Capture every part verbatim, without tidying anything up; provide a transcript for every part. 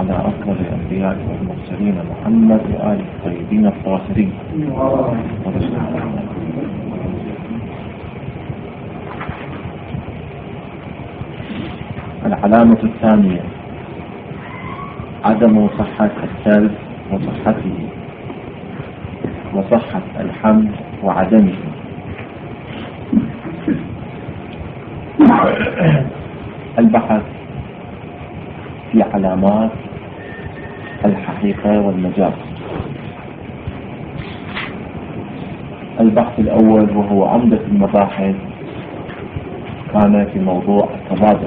على أفضل الأنبياء والمرسلين محمد وآله الطيبين الطاهرين. العلامة الثانية عدم صحة السلب وصحته، وصحة الحمد وعدمه. البحث في علامات الحقيقة والمجاز. البحث الأول وهو عمدة المباحث كان في موضوع التبادل.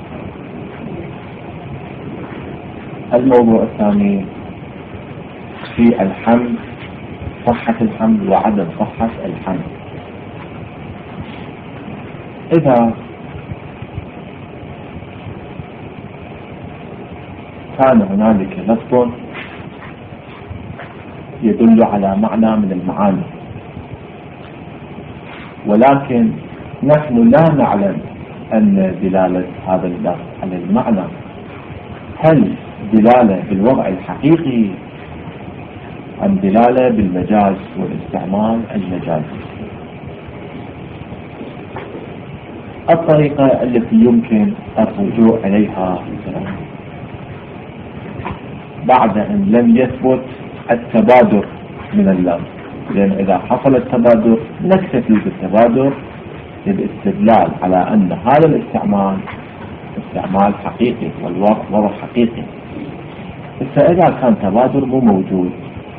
الموضوع الثاني في الحمد، صحة الحمد وعدم صحة الحمد. إذا كان هنالك لفظ يدل على معنى من المعاني، ولكن نحن لا نعلم أن دلالة هذا اللفظ على المعنى هل دلالة بالوضع الحقيقي أم دلالة بالمجاز والاستعمال المجازي. الطريقة التي يمكن الرجوع إليها بعد أن لم يثبت التبادر من اللفظ، لأن إذا حصل التبادر نكتفي بالتبادر للاستدلال على أن هذا الاستعمال استعمال حقيقي والوضع حقيقي. فإذا كان تبادر مو موجود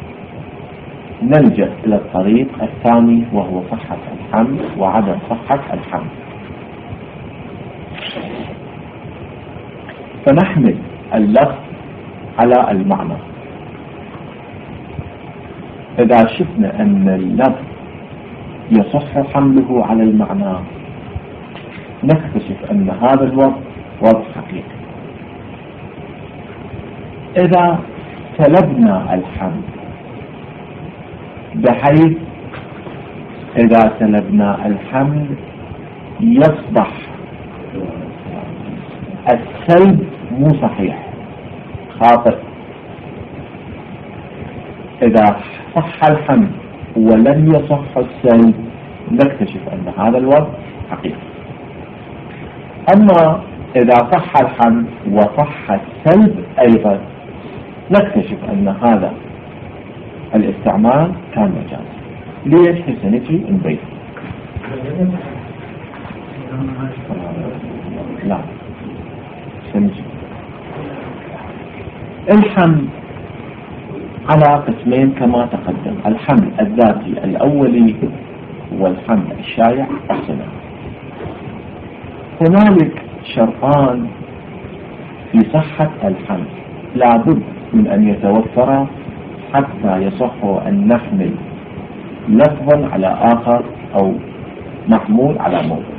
نلجأ إلى الطريق الثاني وهو صحة الحمد وعدم صحة الحمد. فنحمل اللفظ على المعنى. إذا شفنا أن اللفظ يصح حمله على المعنى نكتشف أن هذا الوضع وضع حقيقي. إذا سلبنا الحمد بحيث إذا سلبنا الحمد يصبح السلب مو صحيح، خاطئ. إذا صح الحمد ولم يصح السلب نكتشف أن هذا الوضع حقيقي. أما إذا صح الحمد وصح السلب أيضا نكتشف أن هذا الاستعمال كان مجازي. ليش؟ سنجي نبين. لا سنجي. الحمد على قسمين كما تقدم، الحمد الذاتي الأولي والحمد الشائع الصنع. هنالك شرطان في صحة الحمد لابد من أن يتوفر حتى يصح أن نحمل لفظا على آخر أو محمول على موضوع.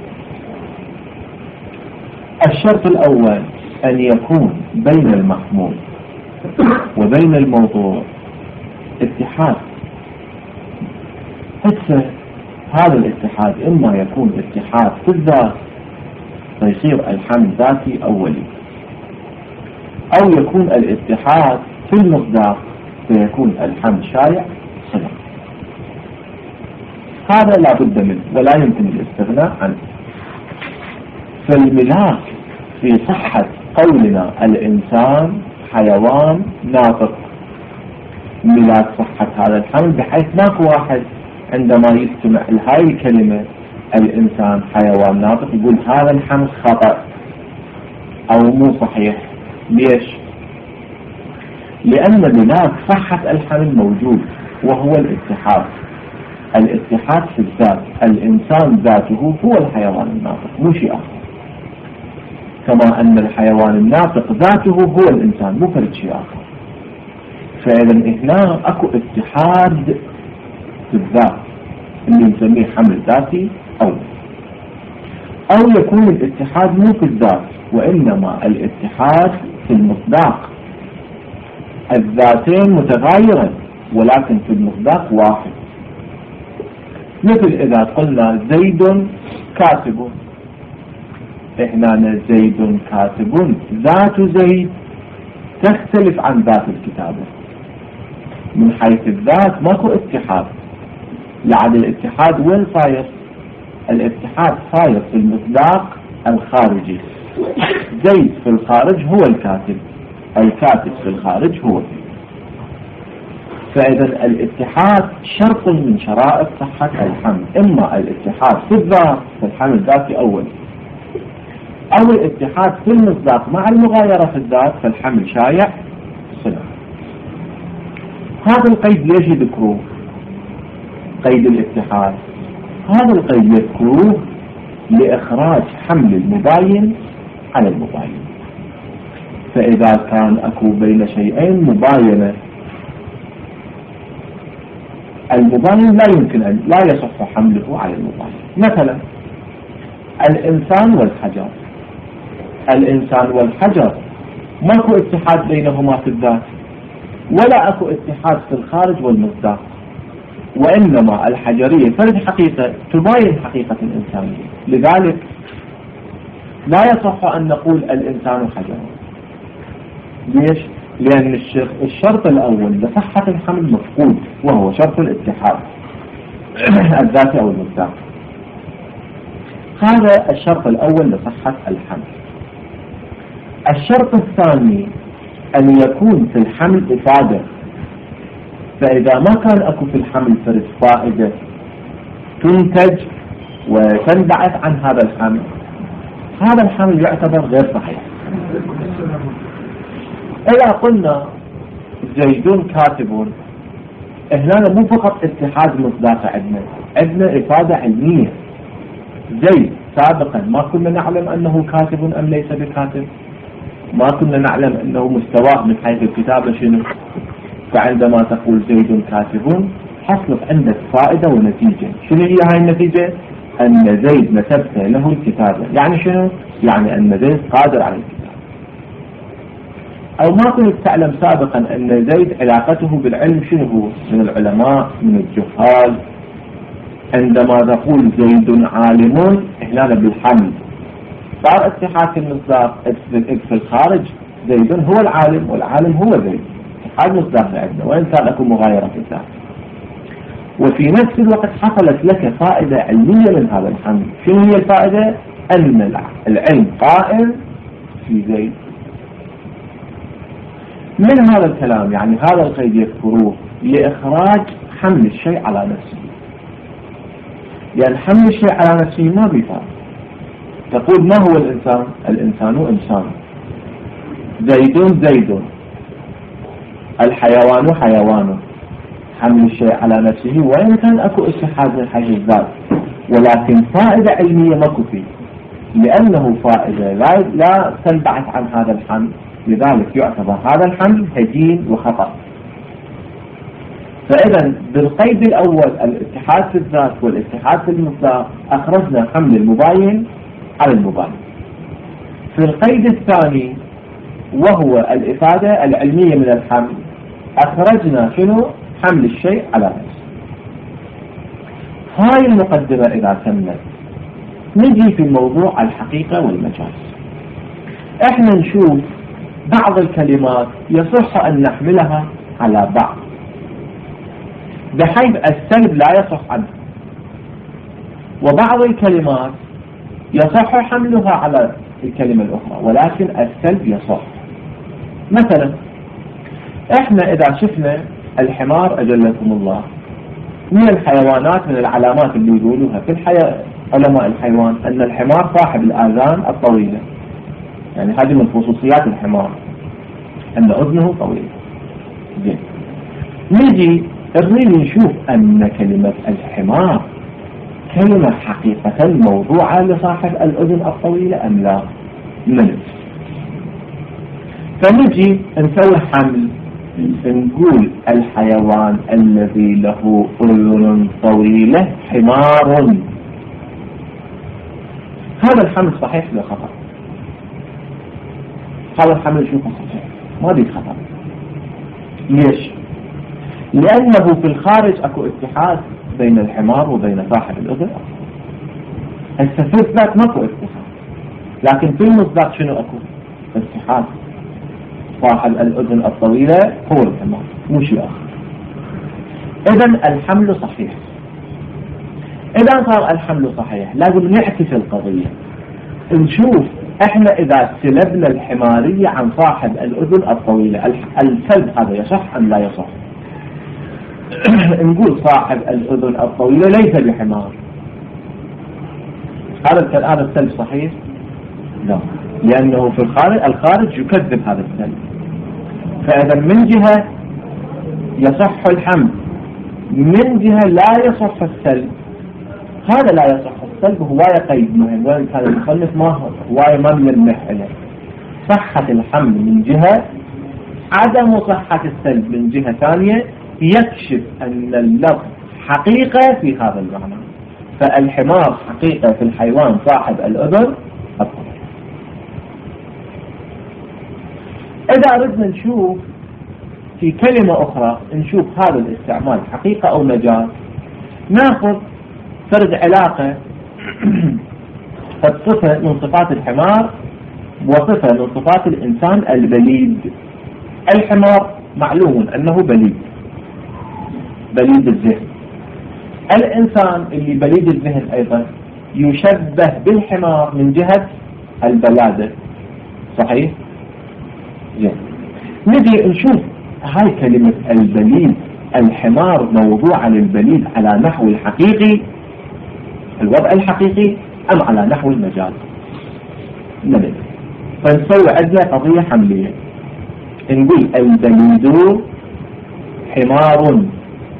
الشرط الأول أن يكون بين المحمول وبين الموضوع اتحاد. هسه هذا الاتحاد إما يكون اتحاد في الذات فيصير الحمد ذاتي أولي، أو يكون الاتحاد في المصداق فيكون الحمد شائع صنع. هذا لا بد منه ولا يمكن الاستغناء عنه. فالملاك في صحة قولنا الإنسان حيوان ناطق، ملاك صحة هذا الحمد بحيث ماكو واحد عندما يستمع لهاي الكلمة الإنسان حيوان ناطق يقول هذا الحمد خطأ أو مو صحيح. ليش؟ لأن ملاك صحة الحمد موجود وهو الاتحاد. الاتحاد في الذات، الإنسان ذاته هو الحيوان الناطق مو شيء آخر، كما أن الحيوان الناطق ذاته هو الإنسان مو فرد شيء آخر. فإذا هنا أكو اتحاد في الذات اللي نسميه حمل ذاتي، أو أو يكون الاتحاد مو في الذات وإنما الاتحاد في المصداق. الذاتين متغايرة ولكن في المصداق واحد. مثل إذا قلنا زيد كاتب، هنا زيد كاتب ذات زيد تختلف عن ذات الكتابة. من حيث الذات ماكو اتحاد، لعد الاتحاد وين صاير؟ الاتحاد صاير في المصداق الخارجي. زيد في الخارج هو الكاتب، الكاتب في الخارج هو زيد. فإذا الاتحاد شرط من شرائط صحة الحمل، إما الاتحاد في الذات في الحمل الذاتي أول، أو الاتحاد في المصداق مع المغايرة في الذات فالحمل شايع صنع. هذا القيد ليش يذكروه؟ قيد الاتحاد هذا القيد يذكروه لإخراج حمل المباين على المباين. فإذا كان أكو بين شيئين مباينة، المباين لا يمكن أن لا يصح حمله على المباين. مثلا الإنسان والحجر، الإنسان والحجر ماكو اتحاد بينهما في الذات، ولا أكو اتحاد في الخارج والمصداق، وإنما الحجرية فرد حقيقة تباين حقيقة الإنسانية. لذلك لا يصح أن نقول الإنسان حجر. ليش؟ لأن الشرط الأول لصحة الحمل مفقود، وهو شرط الاتحاد الذاتي أو المصداق. هذا الشرط الأول لصحة الحمل. الشرط الثاني أن يكون في الحمل إفادة. فإذا ما كان أكو في الحمل فرد فائدة تنتج وتنبعث عن هذا الحمل، هذا الحمل يعتبر غير صحيح. إذا قلنا زيدون كاتبون، هنا مو فقط اتحاد مصداق، عندنا عندنا إفادة علمية. زيد سابقا ما كنا نعلم أنه كاتب أم ليس بكاتب، ما كنا نعلم أنه مستواه من حيث الكتابة شنو. فعندما تقول زيد كاتب حصلت عندك فائدة ونتيجة. شنو هي هاي النتيجة؟ أن زيد نسبت له الكتابة. يعني شنو؟ يعني أن زيد قادر على الكتابة. أو ما كنت تعلم سابقا أن زيد علاقته بالعلم شنو هو؟ من العلماء، من الجهال. عندما تقول زيد عالم هنا بالحمل صار اتحاد المصداق في الخارج، زيد هو العالم والعالم هو زيد، اتحاد مصداق عندنا وإن كان لكم مغايرة في الذات. وفي نفس الوقت حصلت لك فائدة علمية من هذا الحمل. شنو هي الفائدة؟ أن العلم قائم في زيد. من هذا الكلام يعني هذا القيد يذكروه لإخراج حمل الشيء على نفسه، لأن حمل الشيء على نفسه ما بيفعل. تقول ما هو الإنسان؟ الإنسان إنسان، زيد زيد، الحيوان حيوان. حمل الشيء على نفسه وإن كان أكو اتحاد من حيث الذات، ولكن فائدة علمية ماكو فيه، لأنه فائدة لا, لا تنبعث عن هذا الحمل، لذلك يعتبر هذا الحمل هجين وخطأ. فإذا بالقيد الأول الاتحاد في الذات والاتحاد في المصداق أخرجنا حمل المباين على المباين. في القيد الثاني وهو الإفادة العلمية من الحمل أخرجنا شنو؟ حمل الشيء على نفسه. هاي المقدمة إذا تمت نجي في موضوع الحقيقة والمجاز. احنا نشوف بعض الكلمات يصح أن نحملها على بعض بحيث السلب لا يصح عنه، وبعض الكلمات يصح حملها على الكلمة الأخرى ولكن السلب يصح. مثلا احنا إذا شفنا الحمار أجلكم الله من الحيوانات، من العلامات اللي يقولوها في الحياة علماء الحيوان أن الحمار صاحب الآذان الطويلة، يعني هذه من خصوصيات الحمار أن أذنه طويلة. جيد. نجي نريد نشوف أن كلمة الحمار كلمة حقيقة موضوعة لصاحب الأذن الطويلة أم لا؟ من فنجي نسوي حمل نقول الحيوان الذي له أذن طويلة حمار. هذا الحمل صحيح ولا خطأ؟ هذا الحمل شوفه صحيح ما بيه خطأ. ليش؟ لأنه في الخارج أكو اتحاد بين الحمار وبين صاحب الأذن. هسه في الذات ماكو اتحاد، لكن في المصداق شنو أكو؟ اتحاد. صاحب الأذن الطويلة هو الحمار مو شيء آخر. إذن الحمل صحيح. إذا صار الحمل صحيح لازم نعكس القضية، نشوف احنا إذا سلبنا الحمارية عن صاحب الأذن الطويلة السلب هذا يصح أم لا يصح؟ نقول صاحب الأذن الطويلة ليس بحمار، هذا هذا السلب صحيح؟ لا، لأنه في الخارج الخارج يكذب هذا السلب. فإذا من جهة يصح الحمل، من جهة لا يصح السلب. هذا لا يصح السلب هواية قيد مهم، وإن كان المصنف ما هواية ما بنلمح إليه. صحة الحمل من جهة، عدم صحة السلب من جهة ثانية، يكشف أن اللفظ حقيقة في هذا المعنى. فالحمار حقيقة في الحيوان صاحب الأذن الطويلة. إذا أردنا نشوف في كلمة أخرى نشوف هذا الاستعمال حقيقة أو مجاز، ناخذ فرض علاقة فالصفة من صفات الحمار وصفة من صفات الإنسان البليد. الحمار معلوم أنه بليد، بليد الذهن. الإنسان اللي بليد الذهن أيضا يشبه بالحمار من جهة البلادة. صحيح؟ جيد. نجي نشوف هاي كلمة البليد، الحمار موضوع للبليد على نحو الحقيقي الوضع الحقيقي أم على نحو المجاز. نبدأ فنسوي عندنا قضية حملية، نقول البليد حمار.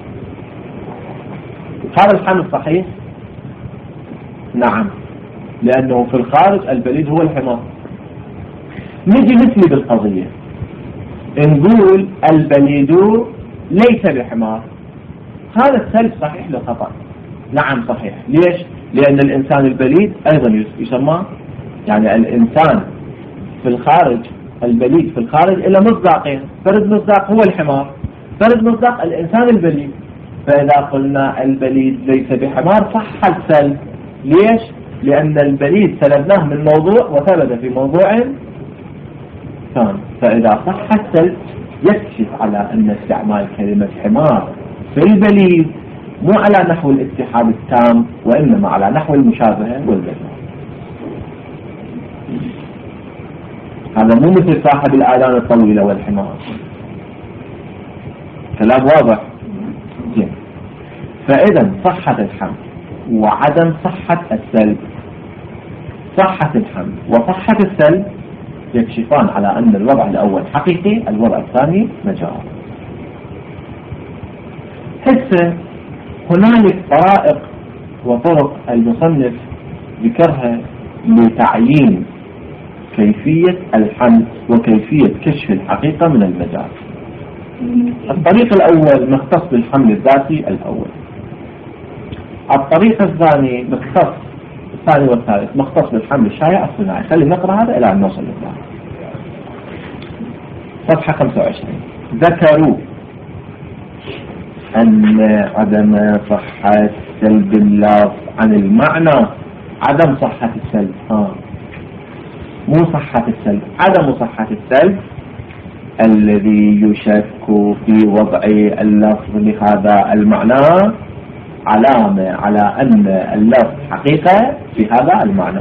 هذا الحمل صحيح؟ نعم، لأنه في الخارج البليد هو الحمار. نجي مثلي بالقضية نقول البليد ليس بحمار. هذا السلب صحيح لو خطأ؟ نعم صحيح. ليش؟ لأن الإنسان البليد أيضا يسمى، يعني الإنسان في الخارج البليد في الخارج إلى مصداقين، فرد مصداق هو الحمار، فرد مصداق الإنسان البليد. فإذا قلنا البليد ليس بحمار صح السلب. ليش؟ لأن البليد سلبناه من موضوع وثبت في موضوع ثاني. فإذا صح السلب يكشف على أن استعمال كلمة حمار في البليد مو على نحو الاتحاد التام، وإنما على نحو المشابهة والبدل. هذا مو مثل صاحب الآذان الطويلة والحمار. كلام واضح؟ جيد. فإذا صحة الحمل وعدم صحة السلب، صحة الحمل وصحة السلب يكشفان على أن الوضع الأول حقيقي، الوضع الثاني مجاز. هسه هنالك طرائق وطرق المصنف ذكرها لتعيين كيفية الحمل وكيفية كشف الحقيقة من المجاز. الطريق الأول مختص بالحمل الذاتي الأول. الطريق الثاني مختص الثاني والثالث مختص بالحمل الشائع الصناعي. خلينا نقرأ هذا إلى أن نوصل لله. صفحة خمسة وعشرين. ذكروا أن عدم صحة سلب اللفظ عن المعنى، عدم صحة السلب ها مو صحة السلب، عدم صحة السلب الذي يشك في وضع اللفظ لهذا المعنى علامة على أن اللفظ حقيقة في هذا المعنى.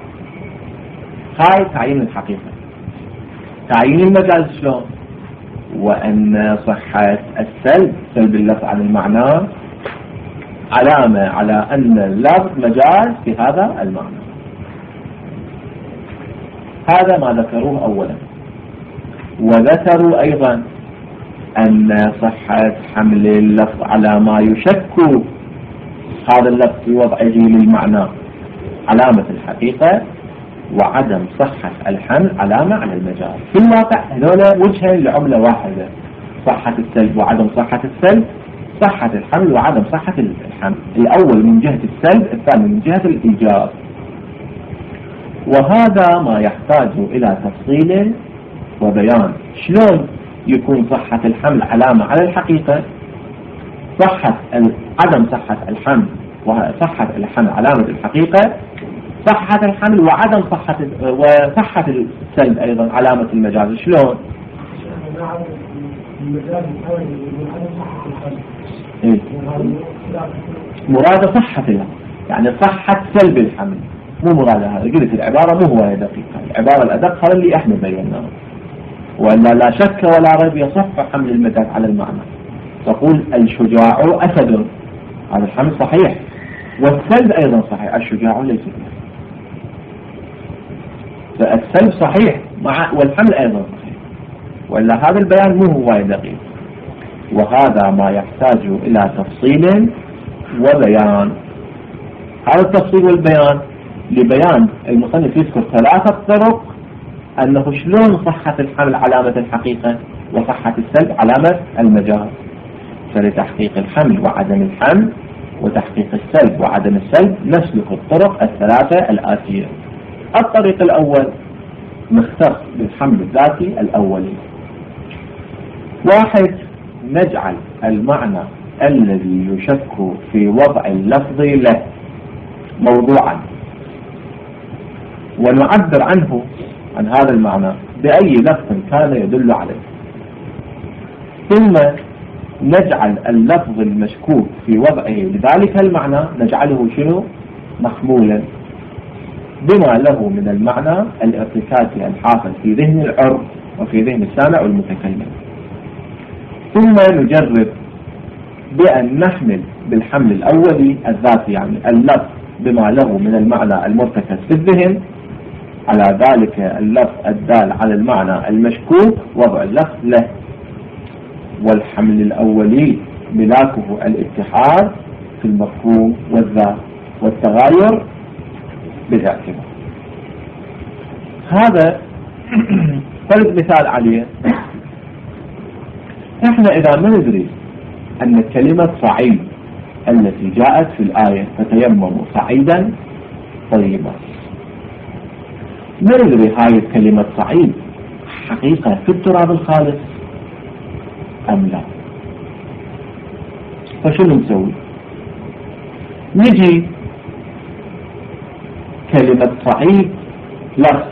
هاي تعيين الحقيقة. تعيين المجاز شلون؟ وأن صحة السلب سلب اللفظ عن المعنى علامة على أن اللفظ مجاز في هذا المعنى. هذا ما ذكروه أولا. وذكروا أيضا أن صحة حمل اللفظ على ما يشك هذا اللفظ في وضعه للمعنى علامة الحقيقة، وعدم صحة الحمل علامة على المجاز. في الواقع هذول وجهين لعملة واحدة، صحة السلب وعدم صحة السلب، صحة الحمل وعدم صحة الحمل. الأول من جهة السلب، الثاني من جهة الإيجاب. وهذا ما يحتاج إلى تفصيل وبيان. شلون يكون صحة الحمل علامة على الحقيقة، صحة عدم صحة الحمل وصحة الحمل علامة الحقيقة، صحة الحمل وعدم صحة وصحة السلب أيضا علامة المجاز. شلون؟ إيه؟ مراد صحة الحمل، يعني صحة سلب الحمل، مو مراد هذا. قلت العبارة مو هو دقيقة، العبارة الأدق هذا اللي احنا بيناه، وأن لا شك ولا ريب يصح حمل المجاز على المعنى. تقول الشجاع أسد، هذا الحمل صحيح، والسلب أيضا صحيح، الشجاع ليس به، فالسلب صحيح مع والحمل أيضا صحيح، وإلا هذا البيان مو هو دقيق. وهذا ما يحتاج إلى تفصيل وبيان. هذا التفصيل والبيان لبيان المصنف يذكر ثلاثة طرق أنه شلون صحة الحمل علامة الحقيقة وصحة السلب علامة المجاز. فلتحقيق الحمل وعدم الحمل وتحقيق السلب وعدم السلب نسلك الطرق الثلاثة الآتية. الطريق الأول نختص بالحمل الذاتي الأولي. واحد، نجعل المعنى الذي يشك في وضع اللفظ له موضوعا، ونعبر عنه عن هذا المعنى بأي لفظ كان يدل عليه. ثم نجعل اللفظ المشكوك في وضعه لذلك المعنى نجعله شنو؟ محمولا بما له من المعنى الارتكاسي الحاصل في ذهن العرب وفي ذهن السامع والمتكلم. ثم نجرب بأن نحمل بالحمل الأولي الذاتي، يعني اللفظ بما له من المعنى المرتكز في الذهن، على ذلك اللفظ الدال على المعنى المشكوك وضع اللفظ له. والحمل الأولي ملاكه الاتحاد في المفهوم والذات والتغاير بالاعتبار. هذا فرض مثال عليه. احنا إذا ما ندري أن كلمة صعيد التي جاءت في الآية فتيمموا صعيدا طيبا، ما ندري هاي كلمة صعيد حقيقة في التراب الخالص أم لا، فشو نسوي؟ نجي كلمة صعيد لفظ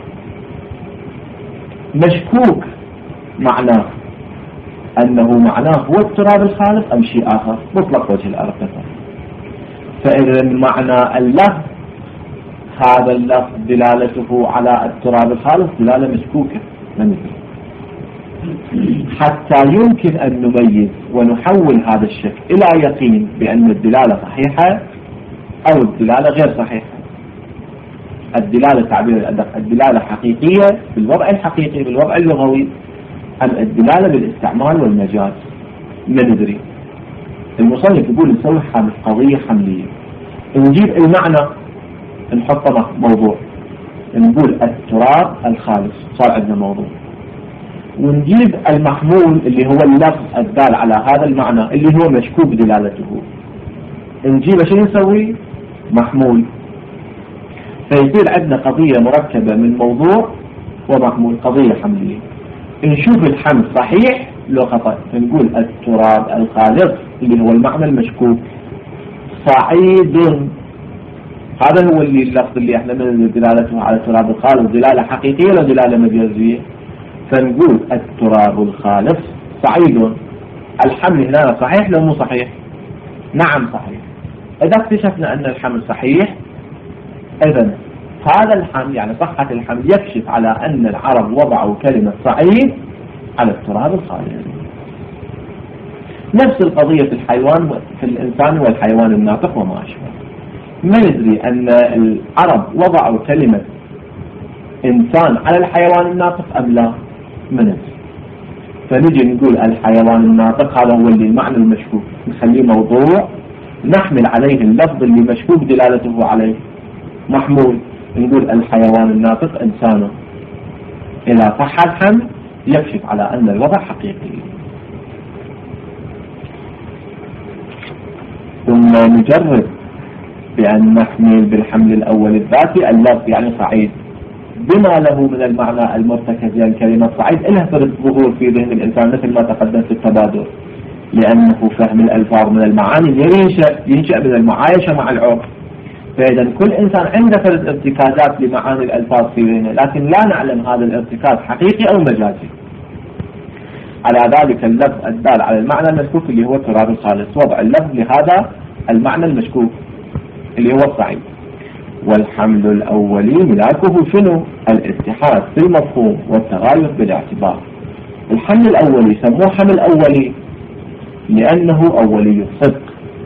مشكوك معناه أنه معناه هو التراب الخالص أم شيء آخر، مطلق وجه الأرقصة. فإذا معنى اللفظ هذا اللفظ دلالته على التراب الخالص دلالة مشكوكة، حتى يمكن أن نميز ونحول هذا الشك إلى يقين بأن الدلالة صحيحة أو الدلالة غير صحيحة. الدلالة تعبير الأدق، الدلالة حقيقية بالوضع الحقيقي بالوضع اللغوي أم الدلالة بالاستعمال والمجاز؟ ما ندري. المصنف يقول نسوي قضية حملية، نجيب المعنى نحطه موضوع، نقول التراب الخالص صار عندنا موضوع، ونجيب المحمول اللي هو اللفظ الدال على هذا المعنى اللي هو مشكوك دلالته، نجيبه شو نسوي؟ محمول. فيصير عندنا قضية مركبة من موضوع ومحمول، قضية حملية. نشوف الحمل صحيح لو خطأ، نقول التراب الخالص اللي هو المعنى المشكوك صعيد، هذا هو اللي اللفظ اللي احنا من دلالته على التراب الخالص دلالة حقيقية ولا دلالة مجازية؟ فنقول التراب الخالص صعيد. الحمل هنا صحيح لو مو صحيح؟ نعم صحيح. إذا اكتشفنا أن الحمل صحيح، إذن هذا الحمل يعني صحة الحمل يكشف على أن العرب وضعوا كلمة صعيد على التراب الخالص. نفس القضية في الحيوان، في الإنسان والحيوان الناطق وما أشبه. ما ندري أن العرب وضعوا كلمة إنسان على الحيوان الناطق أم لا، ما ندري. فنجي نقول الحيوان الناطق هذا هو اللي المعنى المشكوك، نخليه موضوع نحمل عليه اللفظ اللي مشكوك دلالته عليه محمول، نقول الحيوان الناطق إنسانه. إذا صح الحمل يكشف على أن الوضع حقيقي. ثم نجرب بأن نحمل بالحمل الأول الذاتي اللفظ يعني صعيد بما له من المعنى المرتكز، يعني كلمة صعيد إلها فرص ظهور في ذهن الإنسان مثل ما تقدم في التبادل، لأنه فهم الألفاظ من المعاني ينشأ ينشأ من المعايشة مع العرف. فإذا كل إنسان عنده فرص ارتكازات لمعاني الألفاظ في ذهنه، لكن لا نعلم هذا الارتكاز حقيقي أو مجازي. على ذلك اللفظ الدال على المعنى المشكوك اللي هو التراب الخالص، وضع اللفظ لهذا المعنى المشكوك اللي هو الصعيد. والحمل الأولي ملاكه شنو؟ الاتحاد في المفهوم والتغاير بالاعتبار. الحمل الأولي سموه حمل أولي لأنه أولي الصدق.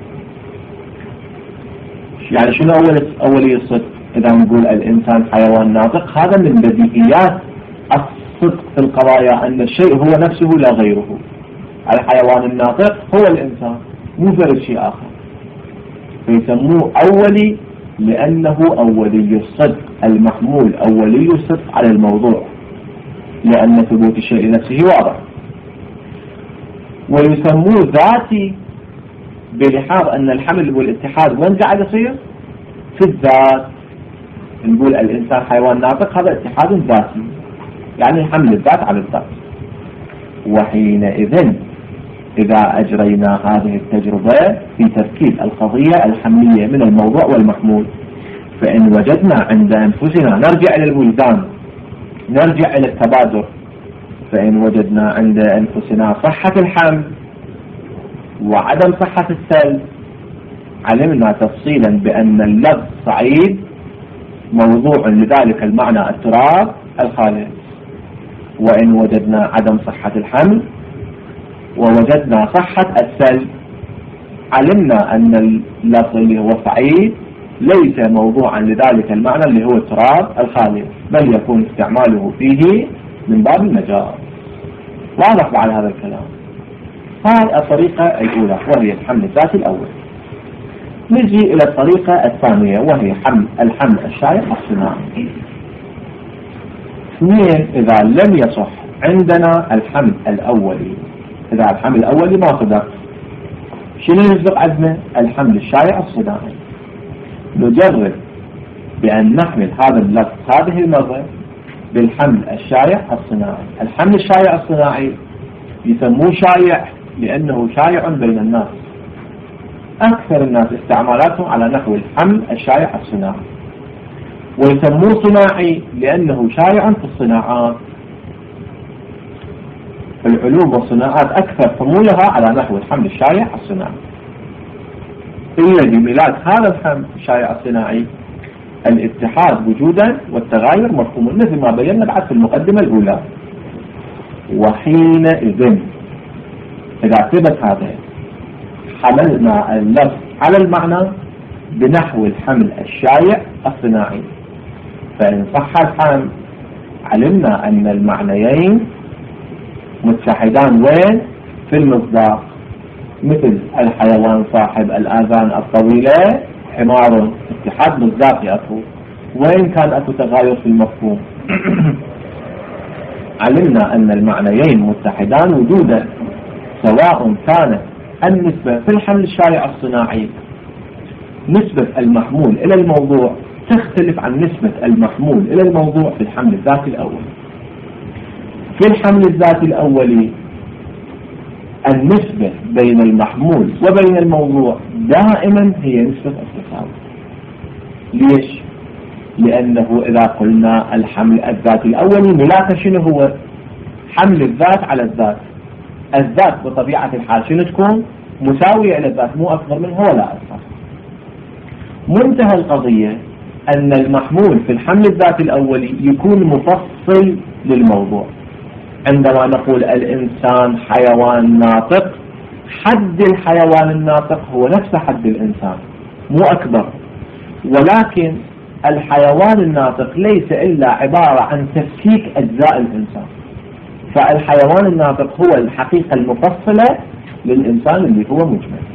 يعني شنو أول أولي الصدق؟ إذا نقول الإنسان حيوان ناطق، هذا من بديهيات الصدق في القضايا، أن الشيء هو نفسه لا غيره. الحيوان الناطق هو الإنسان، مو فرد شيء آخر، فيسموه أولي لأنه أولي الصدق، المحمول أولي الصدق على الموضوع، لأن ثبوت الشيء نفسه واضح. ويسموه ذاتي بلحاظ أن الحمل والاتحاد وين قاعد يصير؟ في الذات. نقول الإنسان حيوان ناطق، هذا اتحاد ذاتي، يعني حمل الذات على الذات. وحينئذ إذا أجرينا هذه التجربة في تركيب القضية الحملية من الموضوع والمحمول، فإن وجدنا عند أنفسنا، نرجع إلى الوجدان، نرجع إلى التبادر، فإن وجدنا عند أنفسنا صحة الحمل وعدم صحة السلب، علمنا تفصيلا بأن اللفظ صعيد موضوع لذلك المعنى التراب الخالص. وإن وجدنا عدم صحة الحمل ووجدنا صحة السلب، علمنا أن اللفظ اللي هو صعيد ليس موضوعا لذلك المعنى اللي هو التراب الخالص، بل يكون استعماله فيه من باب المجاز. واضح بعد هذا الكلام؟ هذه الطريقة الأولى وهي الحمل الذاتي الأول. نجي إلى الطريقة الثانية وهي حمل الحمل الشائع الصناعي. اثنين، إذا لم يصح عندنا الحمل الأولي، إذا الحمل الأولي ما صدق، شنو يصدق عندنا؟ الحمل الشائع الصناعي. نجرب بأن نحمل هذا اللفظ هذه المرة بالحمل الشائع الصناعي. الحمل الشائع الصناعي يسموه شائع لأنه شائع بين الناس، أكثر الناس استعمالاتهم على نحو الحمل الشائع الصناعي. ويسموه صناعي لأنه شائع في الصناعات، العلوم والصناعات أكثر حمولها على نحو الحمل الشائع الصناعي. إلا بملاك هذا الحمل الشائع الصناعي الاتحاد وجودا والتغاير مفهوم، مثل ما بينا بعد في المقدمة الأولى. وحينئذ إذا ثبت هذا، حملنا اللفظ على المعنى بنحو الحمل الشائع الصناعي، فإن صح الحمل علمنا أن المعنيين متحدان وين؟ في المصداق، مثل الحيوان صاحب الآذان الطويلة حمار، اتحاد مصداقي أكو، وين كان أكو تغاير في المفهوم؟ علمنا أن المعنيين متحدان وجودا، سواء كانت النسبة في الحمل الشائع الصناعي نسبة المحمول إلى الموضوع تختلف عن نسبة المحمول إلى الموضوع في الحمل الذاتي الأول. في الحمل الذاتي الأولي النسبة بين المحمول وبين الموضوع دائما هي نسبة التساوي. ليش؟ لأنه إذا قلنا الحمل الذاتي الأولي ملاك شنو هو؟ حمل الذات على الذات. الذات بطبيعة الحال شنو تكون؟ مساوية إلى الذات، مو أكبر منها ولا أكثر. منتهى القضية أن المحمول في الحمل الذاتي الأولي يكون مفصل للموضوع. عندما نقول الإنسان حيوان ناطق، حد الحيوان الناطق هو نفس حد الإنسان، مو أكبر، ولكن الحيوان الناطق ليس إلا عبارة عن تفكيك أجزاء الإنسان، فالحيوان الناطق هو الحقيقة المفصلة للإنسان اللي هو مجمل.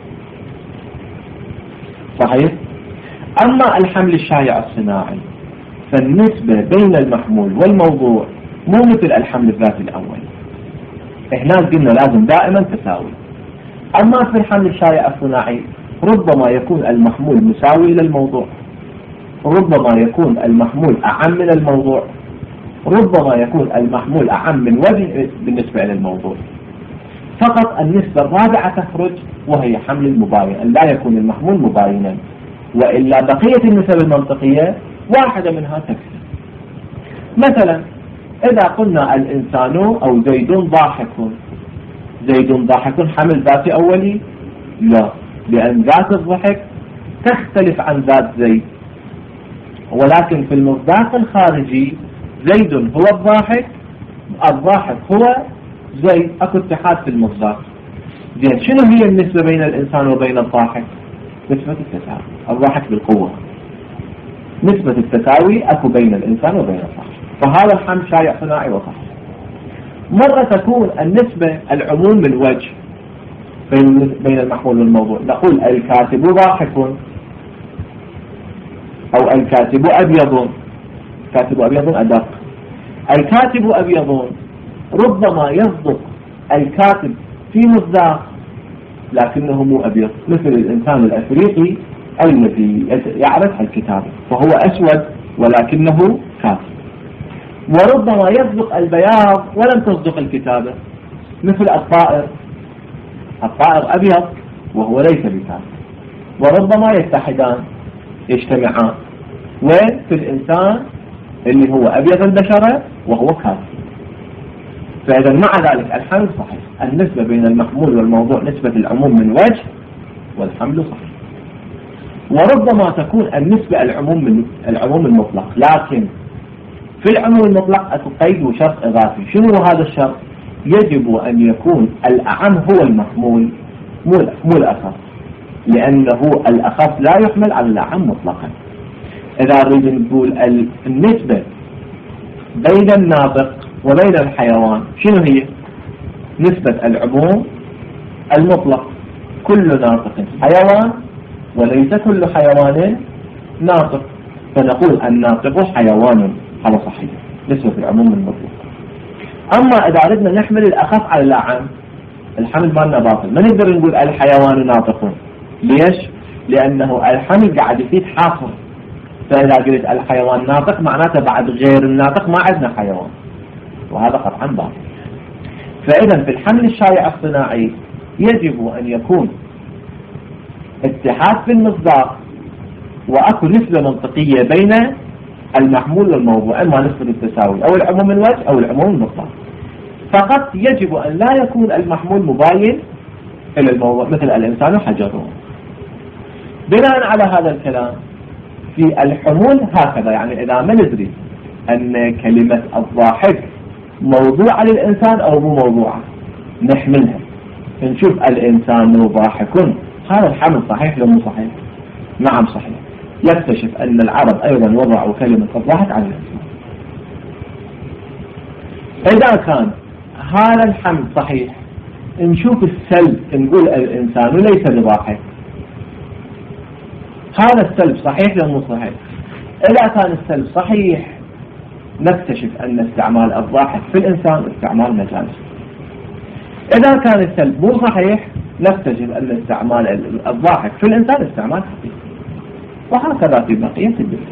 صحيح؟ أما الحمل الشائع الصناعي فالنسبة بين المحمول والموضوع مو مثل الحمل الذاتي الأول، هناك قلنا لازم دائما تساوي. أما في الحمل الشائع الصناعي ربما يكون المحمول مساوي للموضوع، ربما يكون المحمول أعم من الموضوع، ربما يكون المحمول أعم من وجه بالنسبة إلى الموضوع. فقط النسبة الرابعة تخرج وهي حمل المباين، أن لا يكون المحمول مباينا، وإلا بقية النسب المنطقية واحدة منها تكفي. مثلا إذا قلنا الإنسان أو زيد ضاحك، زيد ضاحك حمل ذاتي أولي؟ لا، لأن ذات الضحك تختلف عن ذات زيد، ولكن في المصداق الخارجي زيد هو الضاحك، الضاحك هو زيد، اكو اتحاد في المصداق. زين، شنو هي النسبة بين الإنسان وبين الضاحك؟ نسبة التساوي، الضاحك بالقوة. نسبة التساوي اكو بين الإنسان وبين الضاحك، فهذا الحمل شائع صناعي وصحيح. مرة تكون النسبة العموم من وجه بين بين المحمول والموضوع، نقول الكاتب ضاحك أو الكاتب أبيض. كاتب أبيض أدق. الكاتب أبيض ربما يصدق الكاتب في مصداق لكنه مو أبيض، مثل الإنسان الأفريقي الذي يعرف الكتابة فهو أسود ولكنه كاتب. وربما يصدق البياض ولم تصدق الكتابة، مثل الطائر، الطائر أبيض وهو ليس بكاتب. وربما يتحدان، يجتمعان، وين؟ في الإنسان اللي هو أبيض البشرة وهو كاتب. فإذا مع ذلك الحمل صحيح، النسبة بين المحمول والموضوع نسبة العموم من وجه، والحمل صحيح. وربما تكون النسبة العموم من العموم المطلق، لكن في العموم المطلق أكو قيد وشرط إضافي. شنو هذا الشرط؟ يجب أن يكون الأعم هو المحمول مو الأخف، لأنه الأخف لا يحمل على الأعم مطلقا. إذا نريد نقول النسبة بين الناطق وبين الحيوان شنو هي؟ نسبة العموم المطلق، كل ناطق حيوان وليس كل حيوان ناطق، فنقول الناطق حيوان، هذا صحيح، نسبة العموم المطلق. أما إذا أردنا نحمل الأخف على الأعم الحمل مالنا باطل، ما نقدر نقول الحيوان ناطق. ليش؟ لأنه الحمل قاعد يفيد حاصر، فإذا قلت الحيوان ناطق معناته بعد غير الناطق ما عندنا حيوان، وهذا قطعا باطل. فإذا في الحمل الشائع الصناعي يجب أن يكون اتحاد في المصداق وأكو نسبة منطقية بين المحمول والموضوع، إما نسبة التساوي أو العموم الوجه أو العموم المطلق. فقط يجب أن لا يكون المحمول مباين إلى الموضوع، مثل الإنسان حجره. بناء على هذا الكلام في الحمول هكذا، يعني إذا ما ندري أن كلمة الضاحك موضوعة للإنسان أو مو موضوعة نحملها، نشوف الإنسان ضاحك، هذا الحمل صحيح لو مو صحيح؟ نعم صحيح. يكتشف أن العرب أيضا وضعوا كلمة الضاحك على الإنسان. إذا كان هذا الحمل صحيح نشوف السلب، نقول الإنسان ليس بضاحك، هذا السلب صحيح لو مو صحيح؟ إذا كان السلب صحيح نكتشف أن استعمال الضاحك في الإنسان استعمال مجازي. إذا كان السلب مو صحيح نكتشف أن استعمال الضاحك في الإنسان استعمال حقيقي، وهكذا في بقية الدول.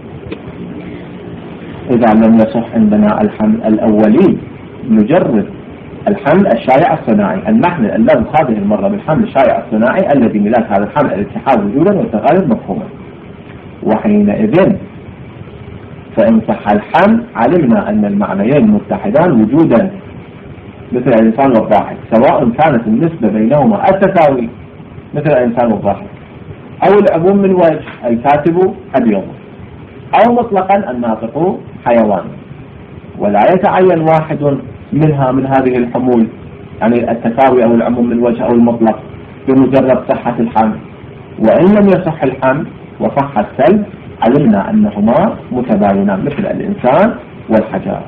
إذا لم يصح عندنا الحمل الأولي نجرب الحمل الشائع الصناعي، أن نحمل اللفظ هذه المرة بالحمل الشائع الصناعي الذي ملاك هذا الحمل الاتحاد وجودا والتغاير مفهوما. وحينئذ فإن صح الحمل علمنا أن المعنيين متحدان وجودا، مثل الإنسان والضاحك، سواء كانت النسبة بينهما التساوي مثل الإنسان والضاحك، أو العموم من وجه الكاتب أبيض، أو مطلقا الناطق حيوان. ولا يتعين واحد منها من هذه الحمول، يعني التساوي أو العموم من وجه أو المطلق، بمجرد صحة الحمل. وإن لم يصح الحمل وصح السلب علمنا أنهما متباينان مثل الإنسان والحجر.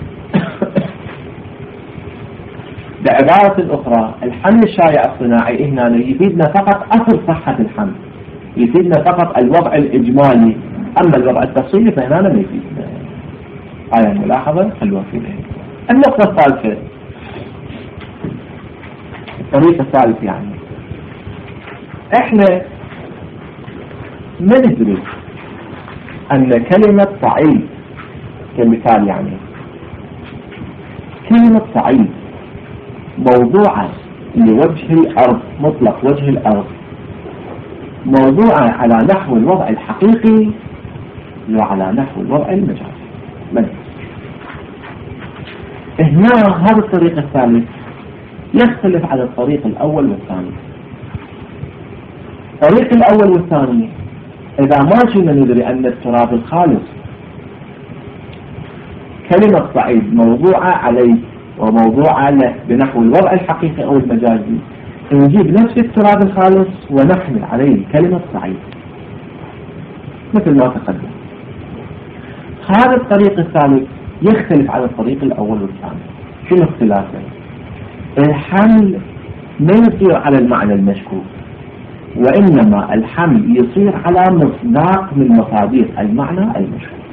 بعبارة أخرى الحمل الشائع الصناعي هنا يفيدنا فقط أصل صحة الحمل، يفيدنا فقط الوضع الإجمالي، أما الوضع التفصيلي فهنا ما يفيدنا. هاي الملاحظة خلوها فيها. النقطة الثالثة، الطريقة الثالثة، يعني احنا ما ندري أن كلمة صعيد كمثال، يعني كلمة صعيد موضوعة لوجه الأرض، مطلق وجه الأرض، موضوعة على نحو الوضع الحقيقي وعلى نحو الوضع المجازي. من هنا هذا الطريق الثالث يختلف على الطريق الأول والثاني. الطريق الأول والثاني إذا ما كنا ندري أن التراب الخالص كلمة صعيد موضوعة عليه وموضوعة له بنحو الوضع الحقيقي أو المجازي، نجيب نفس التراب الخالص ونحمل عليه كلمة صعيد مثل ما تقدم. هذا الطريق الثالث يختلف على الطريق الأول والثاني. شنو اختلافه؟ الحمل ما يصير على المعنى المشكوك، وإنما الحمل يصير على مصداق من مصادر المعنى المشكوك.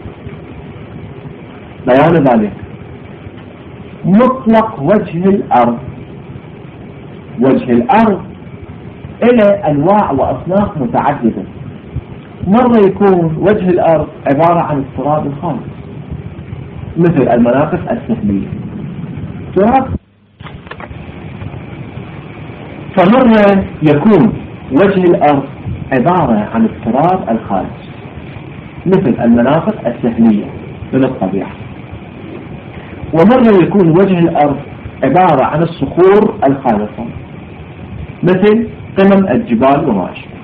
بيان ذلك مطلق وجه الأرض. وجه الأرض إلى أنواع وأصناف متعددة. مرة يكون وجه الأرض عبارة عن التراب الخالص مثل المناطق السفلية تراب، فمرة يكون وجه الأرض عبارة عن التراب الخالص مثل المناطق السفلية من الطبيعة، ومرة يكون وجه الأرض عبارة عن الصخور الخالصة مثل قمم الجبال وما أشبه،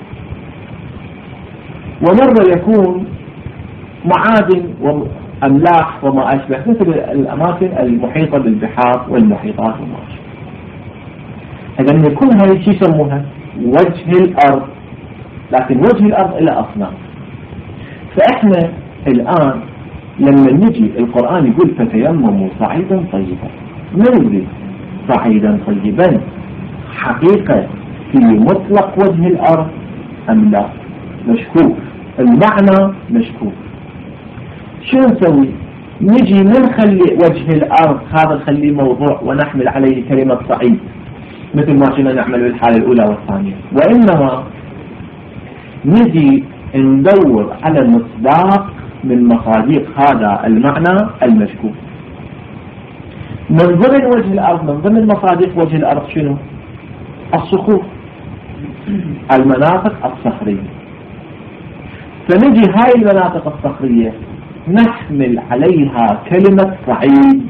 ومرة يكون معادن وأملاح وما أشبه مثل الأماكن المحيطة بالبحار والمحيطات وما أشبه. إذن يكون هذه شيء يسموها وجه الأرض، لكن وجه الأرض إلى أصناف. فإحنا الآن لما نجي القرآن يقول فتيمموا صعيدا طيبا، ما يريد صعيدا طيبا حقيقة في مطلق وجه الأرض أم لا؟ مشكوك، المعنى مشكوك. شو نسوي؟ نجي ما نخلي وجه الأرض هذا نخليه موضوع ونحمل عليه كلمة صعيد مثل ما كنا نعمل بالحالة الأولى والثانية، وإنما نجي ندور على مصداق من مصادق هذا المعنى المشكوك. من ضمن وجه الأرض، من ضمن مصادق وجه الأرض شنو؟ الصخور، المناطق الصخرية. فنجي هاي المناطق الصخرية نحمل عليها كلمة صعيد.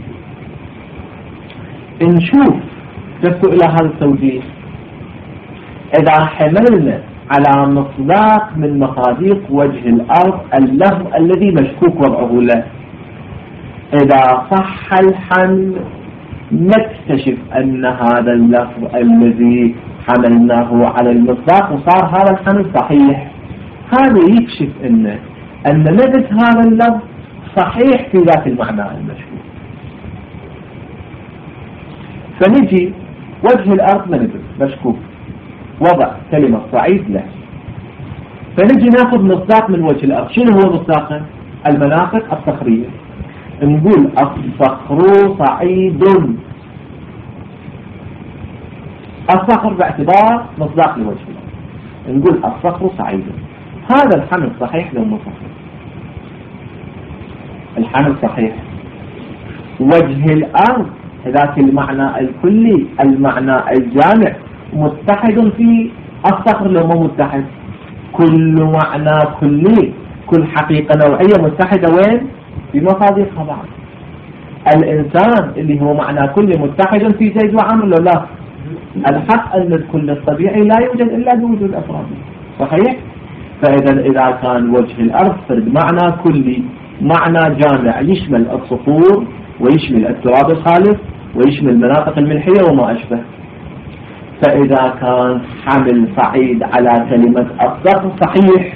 نشوف تبدو إلى هذا التوجيه، إذا حملنا على مصداق من مصادق وجه الأرض اللفظ الذي مشكوك وضعه له، إذا صح الحمل نكتشف أن هذا اللفظ الذي حملناه على المصداق وصار هذا الحمل صحيح. هذا يكشف أن أن نفس هذا اللفظ صحيح في ذات المعنى المشكوك. فنجي وجه الأرض ما ندري مشكوك، وضع كلمة صعيد له، فنجي ناخذ مصداق من وجه الأرض. شنو هو مصداقه؟ المناطق الصخرية. نقول الصخر صعيد، الصخر باعتبار مصداق لوجه الأرض، نقول الصخر صعيد. هذا الحمل صحيح لو مو صحيح؟ الحمل صحيح. وجه الأرض ذات المعنى الكلي، المعنى الجامع، متحد في الصخر لو مو متحد. كل معنى كلي، كل حقيقة نوعية متحدة وين؟ في مصادقها بعض. الإنسان اللي هو معنى كلي متحد في زيد وعمر لو لا؟ الحق أن الكل الطبيعي لا يوجد إلا بوجود الأفراد، صحيح؟ فإذا إذا كان وجه الأرض فرد معنى كلي، معنى جامع يشمل الصخور ويشمل التراب الخالص ويشمل المناطق الملحية وما أشبه، فإذا كان حمل صعيد على كلمة الصخر صحيح،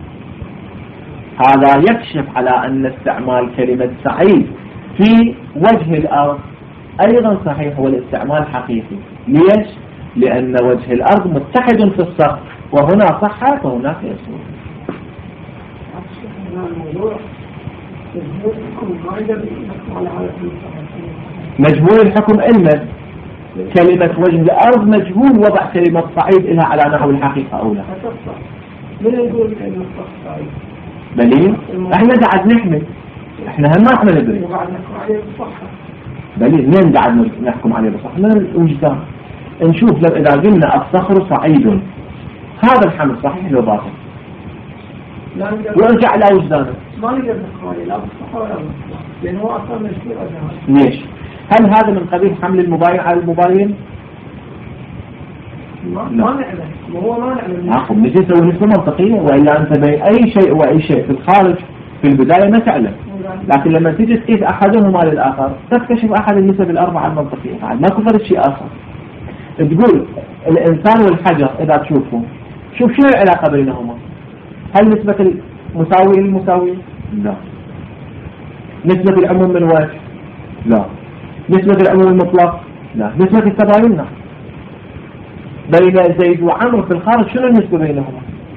هذا يكشف على أن استعمال كلمة سعيد في وجه الأرض أيضا صحيح والاستعمال حقيقي. ليش؟ لأن وجه الأرض متحد في الصخر، وهنا صحة وهناك يسوع. مجهول الحكم إلا كلمة وجه الأرض مجهول وضع كلمة صعيد إلها على نحو الحقيقة أو لا. من يقول كلمة صعيد؟ دليل؟ احنا قاعد نحمل، احنا هم ما احنا ندري. دليل مين قاعد نحكم عليه بصح؟ من الوجدان. نشوف لو إذا قلنا الصخر صعيد، هذا الحمل صحيح لو باطل؟ وارجع إلى وجدانه. ما نقدر نحكم عليه لا بالصحة ولا بالصحة، لأنه هو أصلا مشهور أجهاز. ليش؟ هل هذا من قبيل حمل المباين على المباين؟ ما نعلم، وهو ما نعلم. ناخذ نجي نسوي نسبة منطقية، وإلا أنت بين أي شيء وأي شيء في الخارج في البداية ما تعلم، لكن لما تيجي تقيس أحدهما للآخر تكتشف أحد النسب الأربعة المنطقية، بعد ما كفرت شيء آخر. تقول الإنسان والحجر إذا تشوفه شوف شنو العلاقة بينهما؟ هل نسبة المساوي للمساوي؟ لا. نسبة العموم من وجه؟ لا. نسبة العموم المطلق؟ لا. نسبة التباين؟ لا. بين زيد وعمر في الخارج شنو النسبة بينهما؟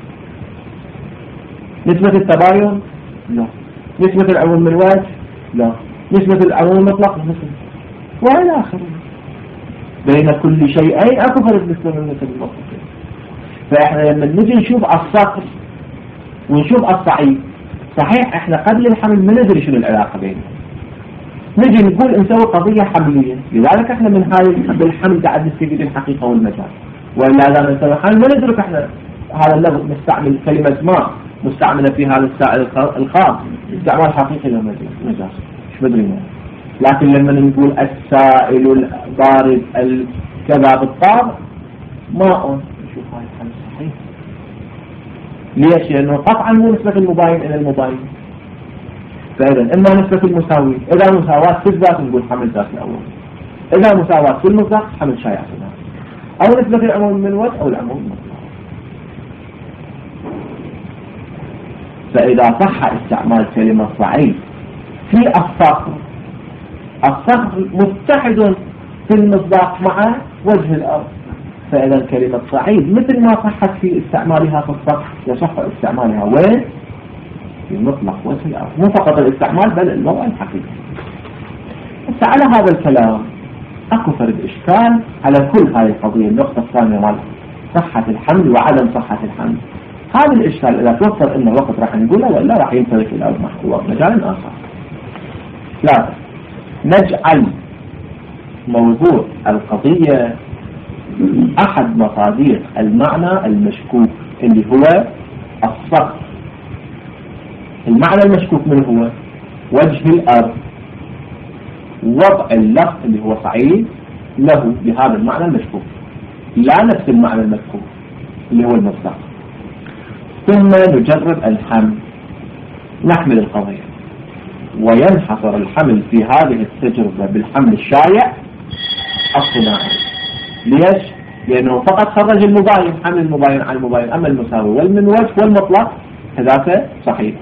نسبة التباين؟ لا. نسبة العموم من وجه؟ لا. نسبة العموم المطلق؟ نسبة وإلى آخره. بين كل شيئين أكو فرق نسبة من النسب المطلقة. فإحنا لما نجي نشوف الصقر ونشوف الصعيد، صحيح إحنا قبل الحمل ما ندري شنو العلاقة بينهم، نجي نقول نسوي قضية حملية، لذلك إحنا من هاي بالحمل قاعد نستفيد الحقيقة والمجال، وإلا إذا نسوي حمل ما ندرك إحنا هذا اللفظ مستعمل كلمة ما مستعملة في هذا السائل الخاص استعمال حقيقي للمجال مش مدري ما. لكن لما نقول السائل البارد الكذا بالطابع ماء، نشوف هاي الحمل صحيح. ليش؟ لأنه قطعا مو نسبة المباين إلى المباين. فإذا إما نسبة المساوي، إذا مساواة في الذات نقول حمل ذات الأول، إذا مساواة في المطلق حمل شائع في الذات، أو نسبة العموم من وجه أو العموم من وجه. فإذا صح استعمال كلمة صعيد في الصقر، الصقر متحد في المصداق مع وجه الأرض، فإذا كلمة صعيد مثل ما صحت في استعمالها في الصقر يصح استعمالها وين؟ في المطلق وجه الأرض، مو فقط الاستعمال بل الوضع الحقيقي. بس على هذا الكلام أكو فرد إشكال على كل هذه القضية، النقطة الثانية مال صحة الحمل وعدم صحة الحمل. هذا الإشكال إذا توفر إنه وقت راح نقوله ولا راح ينترك إلى مجال آخر. لا، نجعل موضوع القضية أحد مصادر المعنى المشكوك اللي هو الصقر. المعنى المشكوك من هو وجه الأرض، وضع اللفظ اللي هو صعيد له بهذا المعنى المشكوك، لا نفس المعنى المذكور اللي هو المصداق. ثم نجرب الحمل، نحمل القضية، وينحصر الحمل في هذه التجربة بالحمل الشائع الصناعي. ليش؟ لأنه فقط خرج المباين، حمل المباين على المباين، أما المساوي والمن وجه والمطلق هذاك صحيح.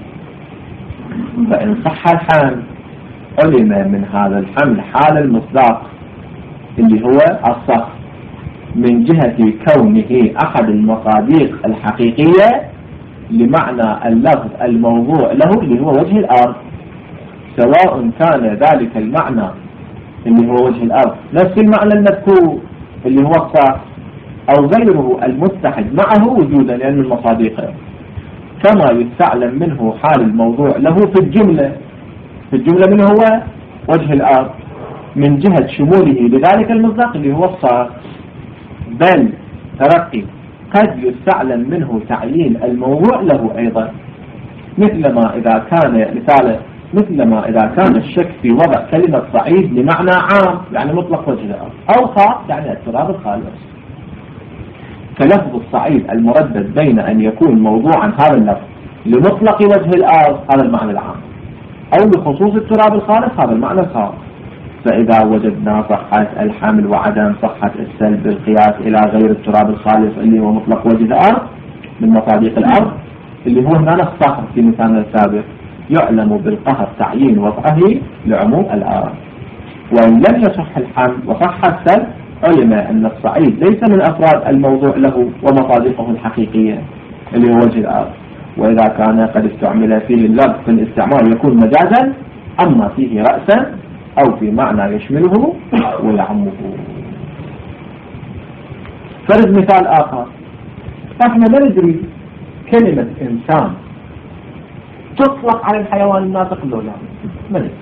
فإن صح الحمل علم من هذا الحمل حال المصداق اللي هو الصخر من جهة كونه أحد المصادق الحقيقية لمعنى اللفظ الموضوع له اللي هو وجه الأرض، سواء كان ذلك المعنى اللي هو وجه الأرض نفس المعنى المذكور اللي هو الصخر أو غيره المتحد معه وجودا، لأن المصادق كما يستعلم منه حال الموضوع له في الجملة. في الجملة منه هو وجه الأرض من جهة شموله لذلك المصداق اللي هو الصخر، بل ترقي قد يستعلم منه تعيين الموضوع له أيضا، مثلما إذا كان مثال مثلما إذا كان الشك في وضع كلمة صعيد لمعنى عام يعني مطلق وجه الأرض، أو خاص يعني التراب الخالص، كلفظ الصعيد المردد بين أن يكون موضوعا هذا اللفظ لمطلق وجه الأرض هذا المعنى العام، أو لخصوص التراب الخالص هذا المعنى الخاص. فإذا وجدنا صحة الحمل وعدم صحة السلب بالقياس إلى غير التراب الخالص اللي هو مطلق وجه الأرض من مصادق الأرض اللي هو هنا الصخر في مثالنا السابق، يعلم بالقهر تعيين وضعه لعموم الأرض. وإن لم يصح الحمل وصح السلب علم أن الصعيد ليس من أفراد الموضوع له ومصادقه الحقيقية اللي هو وجه الأرض، وإذا كان قد استعمل فيه اللفظ في الاستعمال يكون مجازا، أما فيه رأسا أو في معنى يشمله ويعمه. فرض مثال آخر، احنا لا ندري كلمة إنسان تطلق على الحيوان الناطق لو لا، ما ندري.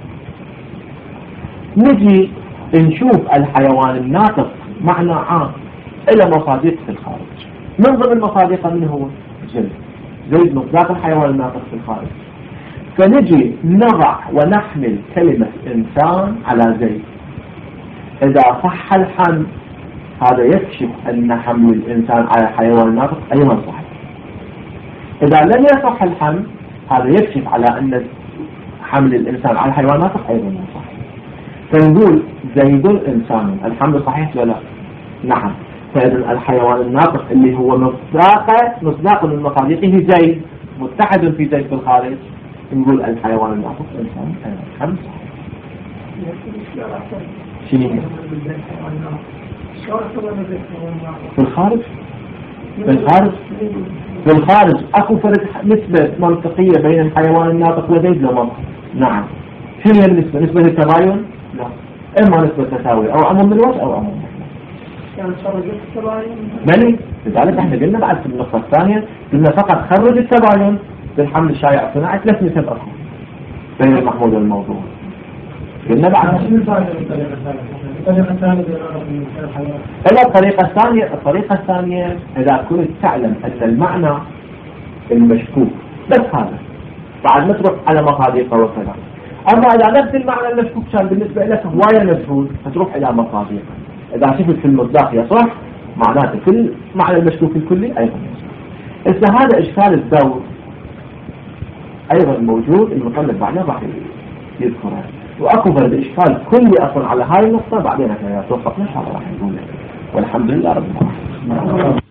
نجي نشوف الحيوان الناطق معنى عام إلى مصادق في الخارج، من ضمن المصادق من هو جلد زيد مصداق الحيوان الناطق في الخارج. فنجي نضع ونحمل كلمة الإنسان على زيد. إذا صح الحمل هذا يكشف أن حمل الإنسان على حيوان ناطق أيضا صحيح. إذا لم يصح الحمل هذا يكشف على أن حمل الإنسان على حيوان ناطق أيضا صحيح. فنقول زيد إنسان، الحمل صحيح ولا لا؟ نعم. فإذا الحيوان الناطق اللي هو مصداق مصداق من مصادقه زيد متحد في زيد في الخارج، نقول الحيوان الناطق إنسان أيضا الحمل صحيح. شنو في الخارج؟ في الخارج في الخارج اكو فرق نسبة منطقية بين الحيوان الناطق وزيد لو نعم. شنو هي النسبة؟ نسبة التباين؟ لا، اما نسبة تساوي او امام الوجه او امام مالي. لذلك احنا قلنا بعد في النقطة الثانية قلنا فقط خرج التباين في الحمل الشائع الصناعي ثلاث نسب اخرى بين المحمول والموضوع. قلنا بعد الطريقة الثانية الطريقة الثانية إذا كنت تعلم أن المعنى المشكوك بس هذا بعد ما تروح على مصادقه وكذا. أما إذا نفس المعنى المشكوك كان بالنسبة لك هواية مجهول فتروح إلى مصادقه. إذا شفت في المصداق يصح معناته كل معنى المشكوك الكلي أيضا يصح. إذا هذا إشكال الدور أيضا موجود، المطلب بعدين راح يذكره. واكو فرد اشكال كلي اصلا على هاي النقطة بعدين توفقنا ان شاء الله راح نقول والحمد لله رب العالمين.